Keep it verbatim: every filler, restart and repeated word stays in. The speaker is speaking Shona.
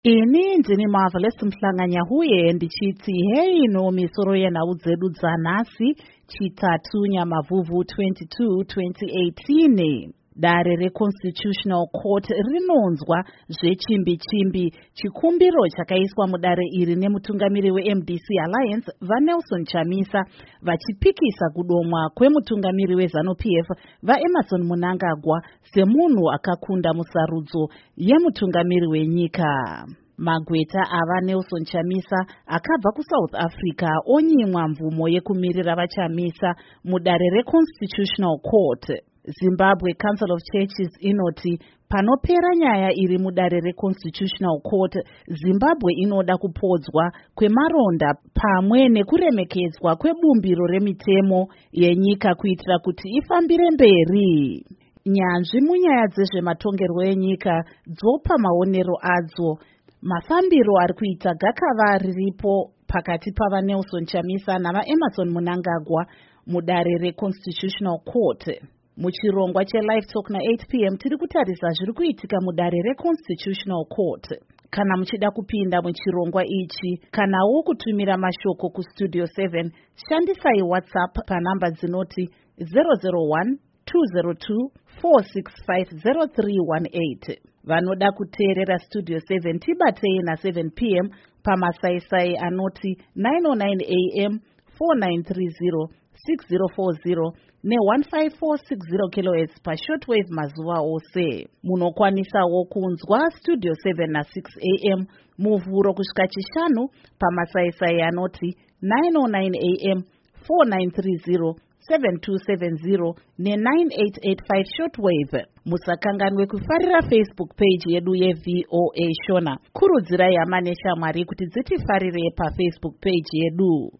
Ini ndini Marvelous Mhlanganya huye ndichiti hei no misoro yenhau dzedu dzanhasi chitatu Nyamavhuvhu twenty-two twenty eighteen. Dare reConstitutional Court rinonzwa zvechimbi-chimbi chikumbiro chakaiswa mudare iri nemutungamiri weM D C Alliance vaNelson Chamisa vachipikisa kudomwa kwemutungamiri weZanu-P F vaEmmerson Mnangagwa semunhu akakunda musarudzo yemutungamiri wenyika. Magweta ava Nelson Chamisa akabva kuSouth Africa onyimwa mvumo yekumirira vaChamisa mudare reConstitutional Court. Zimbabwe Council of Churches inoti panopera nyaya iri mudare reConstitutional Court, Zimbabwe inoda kupodzwa kwemaronda pamwe nekuremekedzwa kwebumbiro remitemo yenyika kuitira kuti ifambire mberi. Nyanzvi munyaya dzezvematongerwo enyika dzopa maonero adzo. Mafambiro ari kuita gakava riripo pakati pava Nelson Chamisa navaEmmerson Mnangagwa mudare reConstitutional Court. Muchirongwa cheLive Talk na eight p m tiri kutarisa zviri kuitika mudare reConstitutional Court. Kana muchida kupinda muchirongwa ichi kanawo kutumira mashoko kustudio seven, shandisai WhatsApp panhamba dzinoti zero zero one two zero two four six five zero three one eight. Vanoda kuteerera Studio seven tibatei na seven p m pamasaisai anoti nine oh nine a m four nine three zero six zero four zero ne one five four six zero kilohertz pashortwave mazuva ose. Munokwanisawo kunzwa Studio seven na six a m muvhuro kusvika chishanu pamasaisai anoti nine oh nine a m four nine three zero seven two seven zero ne nine eight eight five shortwave. Musakanganwe kufarira Facebook page yedu yeV O A Shona. Kurudzirai hama neshamwari kuti dzitifarire paFacebook page yedu.